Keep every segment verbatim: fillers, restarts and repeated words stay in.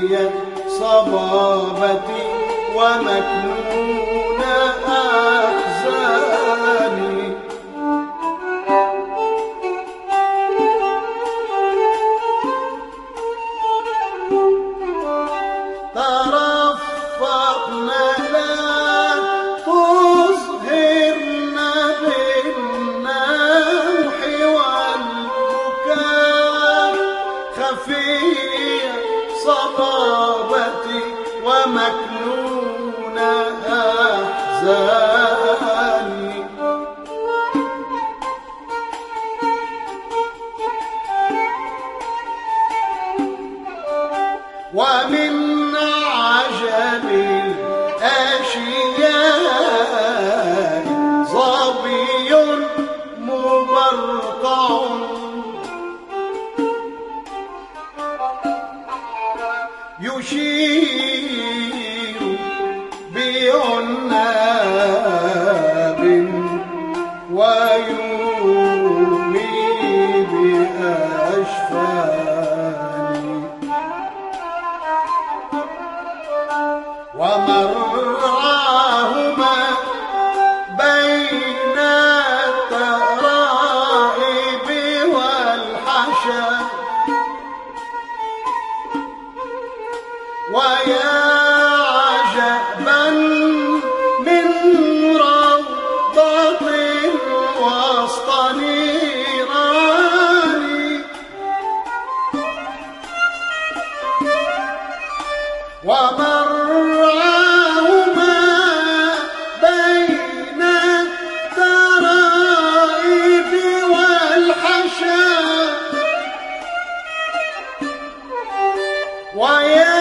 صبابتي ومكنون أحزاني. ترفقن لا تظهرن بالنوح والبكاء خفي صبابتي ومكنون أحزاني. ومن عجب الأشياء ظبي مبرقع يشير بعناب ويومي بأشفاني. ومرعاهما بين الترائب والحشا. ويا عجبا من روضة وسط نيران. ومرعاهما بين الترائب والحشا. ويا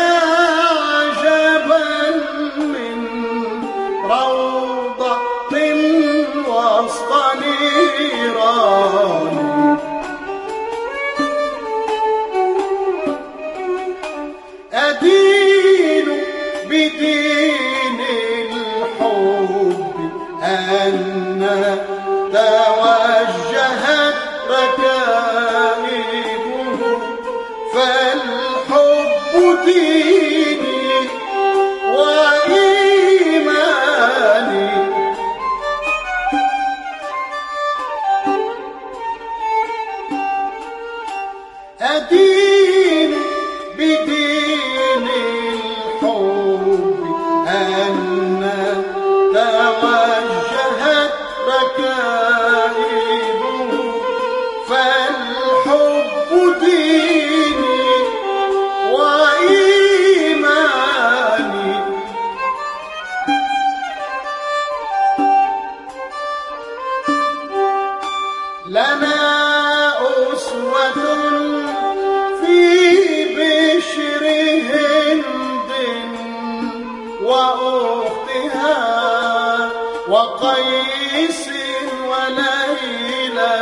روضة وسط نيران. أدين بدين الحب أن توجهت ركائبه فالحب ديني وإيماني. أدين بدين الحب أن توجهت ركائبه فالحب ديني وإيماني. لنا أسوة في بشر هند وأختها وقيس وليلى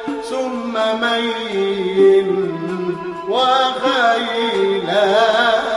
ثم مي وغيلان.